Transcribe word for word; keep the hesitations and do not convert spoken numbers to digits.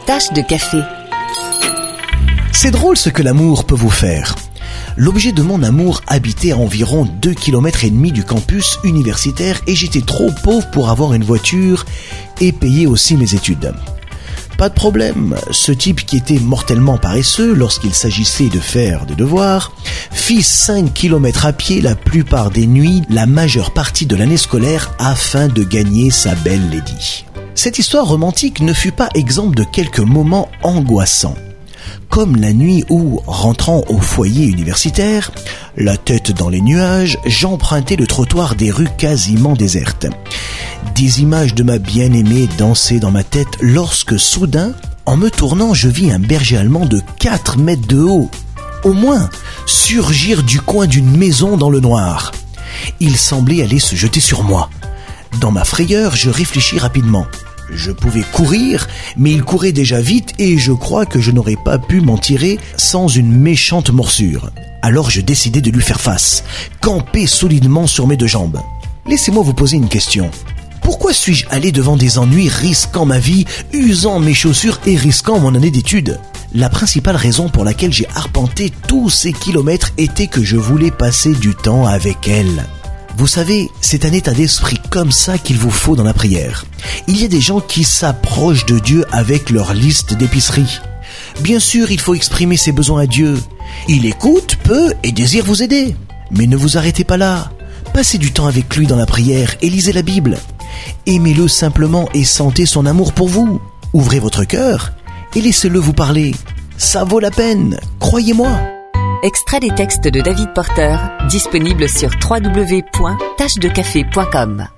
Tache de café. C'est drôle ce que l'amour peut vous faire. L'objet de mon amour habitait à environ deux kilomètres et demi du campus universitaire et j'étais trop pauvre pour avoir une voiture et payer aussi mes études. Pas de problème, ce type qui était mortellement paresseux lorsqu'il s'agissait de faire des devoirs, fit cinq kilomètres à pied la plupart des nuits, la majeure partie de l'année scolaire afin de gagner sa belle lady. Cette histoire romantique ne fut pas exempte de quelques moments angoissants. Comme la nuit où, rentrant au foyer universitaire, la tête dans les nuages, j'empruntais le trottoir des rues quasiment désertes. Des images de ma bien-aimée dansaient dans ma tête lorsque soudain, en me tournant, je vis un berger allemand de quatre mètres de haut, au moins, surgir du coin d'une maison dans le noir. Il semblait aller se jeter sur moi. Dans ma frayeur, je réfléchis rapidement. Je pouvais courir, mais il courait déjà vite et je crois que je n'aurais pas pu m'en tirer sans une méchante morsure. Alors je décidai de lui faire face, camper solidement sur mes deux jambes. Laissez-moi vous poser une question. Pourquoi suis-je allé devant des ennuis, risquant ma vie, usant mes chaussures et risquant mon année d'études ? La principale raison pour laquelle j'ai arpenté tous ces kilomètres était que je voulais passer du temps avec elle. Vous savez, c'est un état d'esprit comme ça qu'il vous faut dans la prière. Il y a des gens qui s'approchent de Dieu avec leur liste d'épicerie. Bien sûr, il faut exprimer ses besoins à Dieu. Il écoute, peut et désire vous aider. Mais ne vous arrêtez pas là. Passez du temps avec lui dans la prière et lisez la Bible. Aimez-le simplement et sentez son amour pour vous. Ouvrez votre cœur et laissez-le vous parler. Ça vaut la peine, croyez-moi. Extrait des textes de David Porter, disponible sur w w w point tache de café point com.